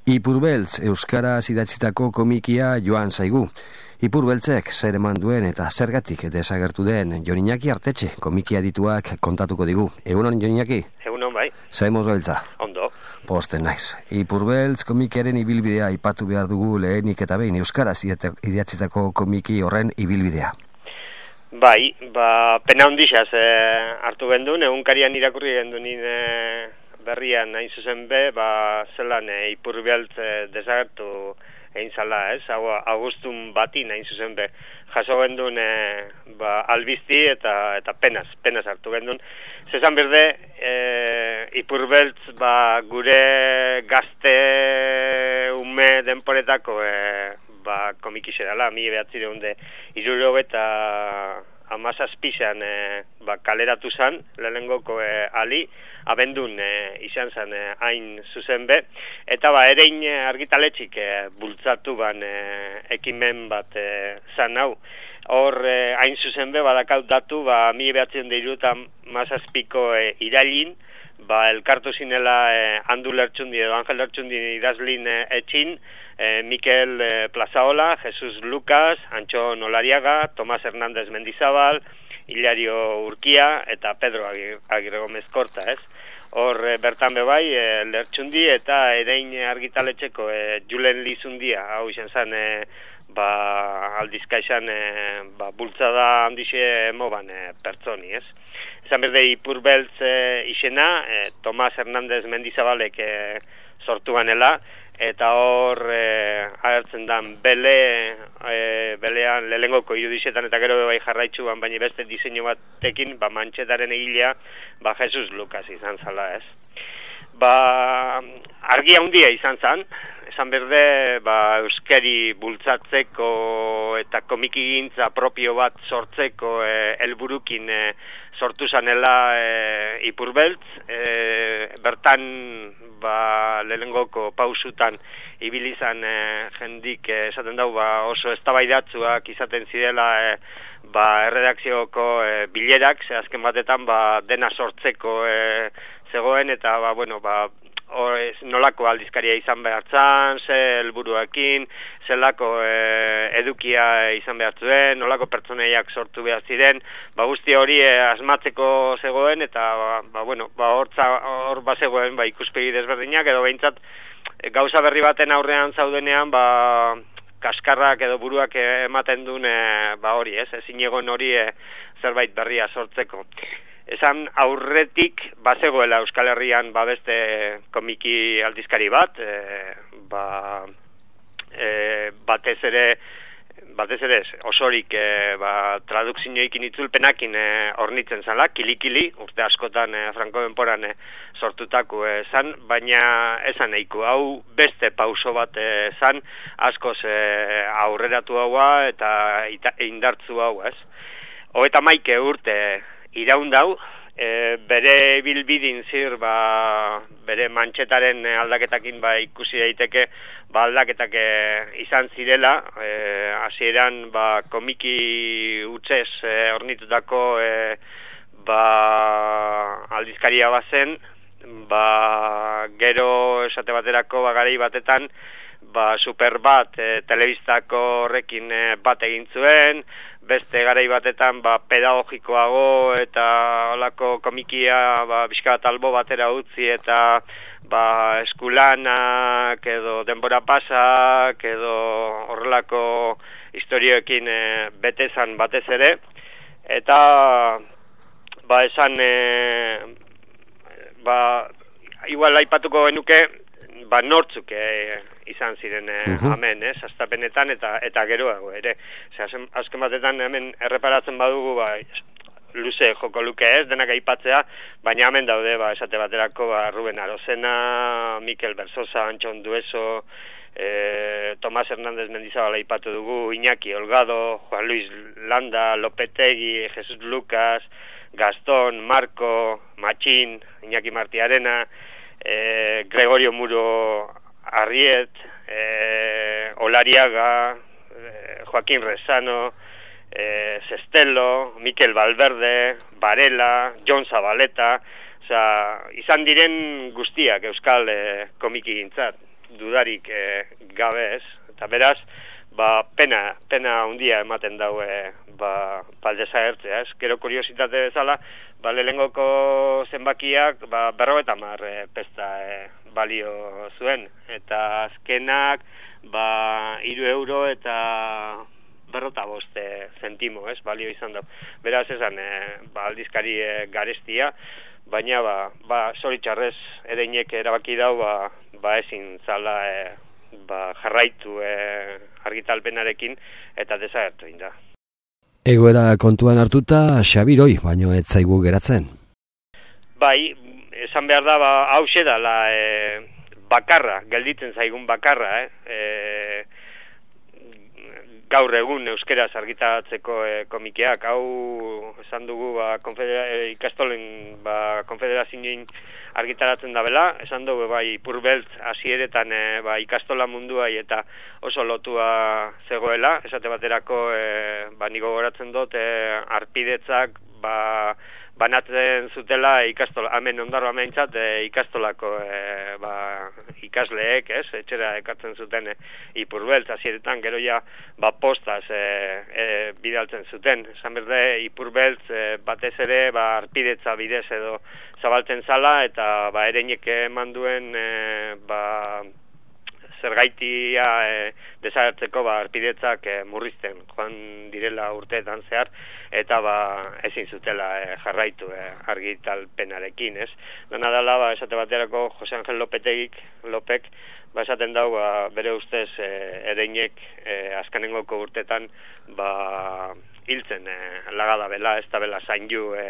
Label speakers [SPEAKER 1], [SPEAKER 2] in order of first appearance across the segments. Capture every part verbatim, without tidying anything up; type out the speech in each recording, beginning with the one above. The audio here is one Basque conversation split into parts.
[SPEAKER 1] Ipurbeltz euskaraz idatzitako komikia joan zaigu. Ipurbeltzek zer eman duen eta zergatik desagertu den Jon Iñaki Artetxe komikia dituak kontatuko digu. Egunon, Jon Iñaki?
[SPEAKER 2] Egunon, bai.
[SPEAKER 1] Zaimoz gabiltza?
[SPEAKER 2] Ondo.
[SPEAKER 1] Posten naiz. Ipurbeltz komikiaren ibilbidea aipatu behar dugu lehenik eta behin euskaraz idatzitako komiki horren ibilbidea.
[SPEAKER 2] Bai, ba, pena ondixaz eh, hartu gendun, egunkarian irakurri gendun eh, berrian hain zuzen be, ba, zelan eh, Ipurbeltz eh, desagertu egin zala, ez? Hau, Augustun batin hain zuzen be, jaso gendun eh, ba, albizti eta, eta penaz, penaz hartu gendun. Zezan berde, eh, Ipurbeltz ba, gure gazte ume denporetako eh, ba, komikixe dela, mi behatzireun de iruro eta amazazpizan e, ba, kaleratu zan, lehenengoko e, ali, abendun e, izan zan e, hain zuzen be, eta ba, erein e, argitaletxik e, bultzatu ban e, ekimen bat e, zan hau. Hor, e, hain zuzen be, badakaut datu, ba, mi behatzen deiruta mazazpiko e, irailin, ba, elkartu zinela e, Andu Lertxundi edo Angel Lertxundi idazlin e, etxin, e, Mikel e, Plazaola, Jesus Lucas, Antxon Olariaga, Tomas Hernández Mendizabal, Hilario Urkia eta Pedro Agirre Gomez Korta, ez? Hor e, bertan bebai, e, Lertxundi eta erein argitaletxeko e, Julen Lizundia, hau izan zen e, ba, aldizka izan e, ba, bultzada handixe moban e, pertsoni, ez? Esan berde Ipurbeltz e, izena, e, Tomas Hernández Mendizabalek e, sortu ganela, eta hor e, agertzen dan bele, e, belean lehengoko irudixetan eta gero bai jarraitzuan, baina beste diseinu batekin, ba, mantxetaren egilea, ba, Jesus Lucas izan zala, ez? Ba, argia handia izan zan, esan berde, ba, euskari bultzatzeko eta komikigintza propio bat sortzeko e, helburukin e, sortu zanela e, Ipurbeltz, e, bertan ba, lehenengoko pausutan ibilizan e, jendik e, esaten dau ba, oso eztabaidatzuak izaten zirela e, ba, erredakzioko e, bilerak, ze azken batetan ba, dena sortzeko e, zegoen eta ba, bueno, ba, o, ez, nolako aldizkaria izan behartzan, ze helburuekin, zelako e, edukia izan behar zuen, nolako pertsoneiak sortu behar ziren, ba guzti hori e, asmatzeko zegoen eta ba, ba, bueno, ba, hortza, hor bazegoen ba, ikuspegi desberdinak edo behintzat e, gauza berri baten aurrean zaudenean ba, kaskarrak edo buruak ematen duen e, ba, hori, ez, ezin egon hori e, zerbait berria sortzeko. Esan aurretik bazegoela Euskal Herrian ba beste komiki aldizkari bat, e, ba, e, batez ere batez ere osorik e, ba, tradukzioekin itzulpenakin e, ornitzen zala, kili-kili, urte askotan e, Franko denporan e, sortutako e, zan, baina esan nahiko, hau beste pauso bat e, zan, askoz e, aurreratu haua eta ita, indartzu hau, ez? Hogeita maike urte iraundau, e, bere bilbidin zir, ba, bere mantxetaren aldaketakin ba, ikusi daiteke ba, aldaketak e, izan zirela, e, hasieran ba, komiki utzez e, ornitutako e, ba, aldizkaria bazen, ba, gero esate baterako ba, garai batetan, ba, super bat e, telebistako horrekin e, bat egin zuen, beste garai batetan ba, pedagogikoago eta holako komikia ba, bizkat albo batera utzi eta ba, eskulanak edo denbora pasak edo horrelako historioekin e, betezan batez ere eta ba, esan e, ba, igual aipatuko genuke ba, nortzuk e, izan ziren e, uh-huh. hemen, ez, astapenetan eta eta geroago ere. Osea, azken batetan hemen erreparatzen badugu ba, luze joko luke ez, denak aipatzea, baina hemen daude ba, esate baterako ba, Ruben Arozena, Mikel Berzosa, Antxon Dueso, e, Tomas Hernández Mendizabal aipatu dugu, Iñaki Olgado, Juan Luis Landa, Lopetegi, Jesus Lucas, Gastón, Marco, Machín, Iñaki Martiarena, e, Gregorio Muro Arriet, eh, Olariaga, eh, Joaquín Resano, eh, Sestelo, Mikel Valverde, Varela, Jon Zabaleta, Osa, izan diren guztiak euskal e, komiki gintzat. dudarik e, gabe ez, eta beraz, ba, pena, pena handia ematen daue, ba, desagertzea, ez? Gero kuriositate bezala, ba, lehengoko zenbakiak, ba, berrogeta mar e, pesta e, balio zuen, eta azkenak, ba, hiru euro eta berrota boste zentimo, ez? Balio izan da. Beraz, esan, e, ba, aldizkari e, garestia, baina, ba, ba zoritxarrez, ereinek erabaki dau, ba, ba ezin zala, e, ba, jarraitu e, argitalpenarekin eta desagertu inda.
[SPEAKER 1] Egoera kontuan hartuta Xabiroi, baino ez zaigu geratzen.
[SPEAKER 2] Bai, esan behar da, ba, hause dala e, bakarra, gelditzen zaigun bakarra, eh? E, gaur egun euskeraz argitaratzeko e, komikeak, hau esan dugu ba, konfedera, e, ikastolen ba, konfederazioin argitaratzen da bela, esan dugu bai Ipurbeltz hasieretan e, ba, ikastola munduai eta oso lotua zegoela, esate baterako e, ba, niko goratzen dut e, arpidetzak ba, banatzen zutela ikastola, hemen ondarro ameintzat e, ikastolako e, ba, ikasleek, ez, etxera ekartzen zuten e, Ipurbeltz hasieretan, gero ja ba, postaz e, e, bidaltzen zuten, esan berde Ipurbeltz e, batez ere ba, arpidetza bidez edo zabaltzen zala, eta ba, ereinek eman duen e, ba, zergaitia e, desagertzeko ba, arpidetzak e, murrizten joan direla urteetan zehar, eta ba, ezin zutela e, jarraitu e, argitalpenarekin, ez? Dena dela, ba, esate baterako Jose Angel Lopetegik, Lopek, ba, esaten dau, ba, bere ustez e, ereinek e, azkenengoko urteetan ba, hiltzen e, lagada bela, ez da bela zaindu e,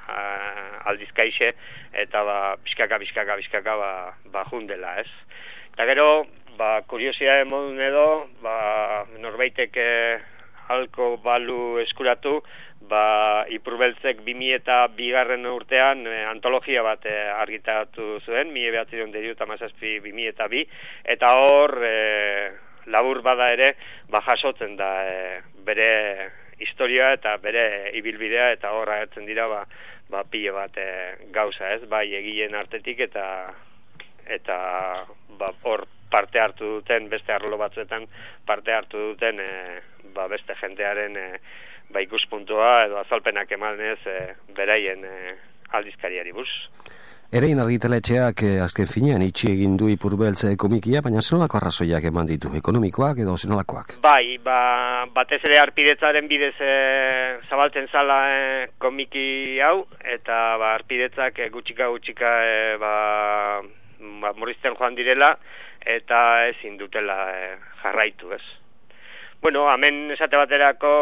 [SPEAKER 2] aldizkaixe, eta ba, bizkaka, bizkaka, bizkaka ba, ba jundela, ez? Eta gero, ba, kuriosidade modun edo, ba, norbaitek e, halko balu eskuratu, ba, Ipurbeltzek bi mila eta bigarren urtean e, antologia bat e, argitaratu zuen, mila bederatziehun eta hirurogeita hamazazpi bi mila eta bi, eta hor e, labur bada ere, ba, jasotzen da e, bere historia eta bere ibilbidea, eta hor agertzen dira ba, ba, pile bat e, gauza, ez, bai egileen artetik eta eta ba, hor parte hartu duten, beste arlo batzuetan parte hartu duten e, ba, beste jentearen e, ba, ikuspuntua edo azalpenak emanez e, beraien e, aldizkariari buruz.
[SPEAKER 1] Erein argitaletxeak eh, azken finean itxi egin du Ipurbeltz komikia, baina zenolako arrazoiak eman ditu, ekonomikoak edo zenolakoak?
[SPEAKER 2] Bai, ba, batez ere arpidetzaren bidez e, zabaltzen zala e, komiki hau, eta ba, arpidetzak e, gutxika gutxika e, ba, ba, murrizten joan direla, eta ezin dutela e, jarraitu, ez. Bueno, hemen esate baterako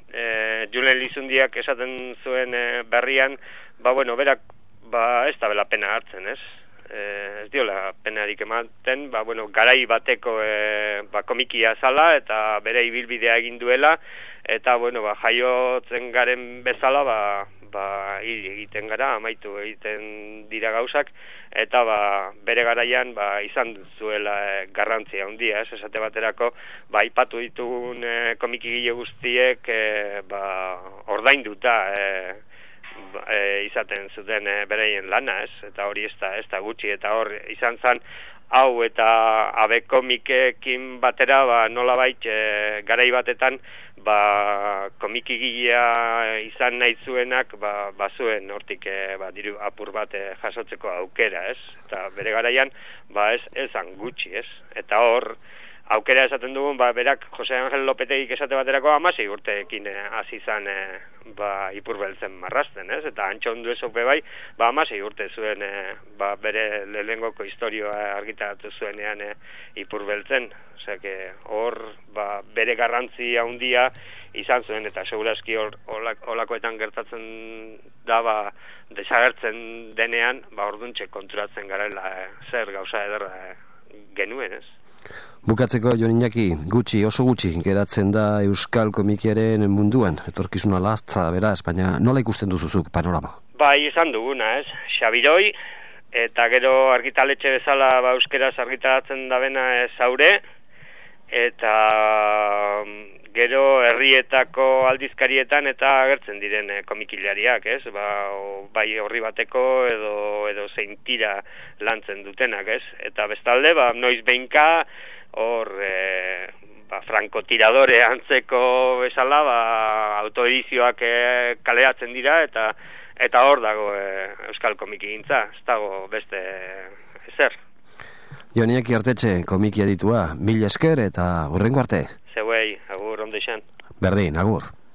[SPEAKER 2] e, Julen Lizundiak esaten zuen e, berrian, ba, bueno, berak ba, ez da bela pena hartzen, ez? E, ez diola penarik ematen, ba, bueno, garai bateko e, ba, komikia zala, eta bere ibilbidea egin duela, eta, bueno, ba, jaiotzen garen bezala, ba, ba, hil egiten gara, amaitu egiten dira gauzak, eta ba, bere garaian ba, izan zuela e, garrantzia handia, ez? Esate baterako, ba, ipatu ditugun e, komikigile guztiek e, ba, ordainduta e, E, izaten zuten e, bereien lana, ez? Eta hori ez da, ez da gutxi, eta hor izan zen hau eta abe komikekin batera, ba, nolabait e, garai batetan ba, komikigilea izan nahi zuenak ba, ba zuen hortik e, ba, diru apur bat e, jasotzeko aukera, ez? Eta bere garaian ba, ez ezan gutxi, ez? Eta hor aukera esaten dugun, ba, berak Jose Angel Lopetegik esate baterako hamasei urteekin hasi eh, izan eh, ba, Ipurbeltzen marrazten, ez? Eta Antxondu Ezope bai, ba, hamasei urte zuen eh, ba, bere lehenengoko historioa argitaratu zuenean eh, Ipurbeltzen. Osea, que hor ba, bere garrantzi handia izan zuen, eta segurazki hor olakoetan gertatzen da, ba, desagertzen denean, ba, orduntxe konturatzen garela eh, zer gauza ederra eh, genuen, ez?
[SPEAKER 1] Bukatzeko, Jon Iñaki, gutxi, oso gutxi geratzen da Euskal komikiaren munduan, etorkizuna latza, beraz, baina nola ikusten duzuzuk panorama?
[SPEAKER 2] Bai, izan duguna, ez? Xabiroi, eta gero argitaletxe bezala ba, euskeraz argitaratzen dabena zaure, eta gero herrietako aldizkarietan eta agertzen diren e, komikilariak, ez? Ba, o, bai horri bateko edo edo zein tira lantzen dutenak, ez? Eta bestalde, ba, noiz behinka hor e, ba, frankotiradore antzeko bezala, ba, autoedizioak e, kaleratzen dira eta eta hor dago e, euskal komikigintza, ez dago beste ezer.
[SPEAKER 1] Jon Iñaki Artetxe, komiki editua, mil esker eta hurrengo arte.
[SPEAKER 2] Zeuei, agur, ondo izan.
[SPEAKER 1] Berdin, agur.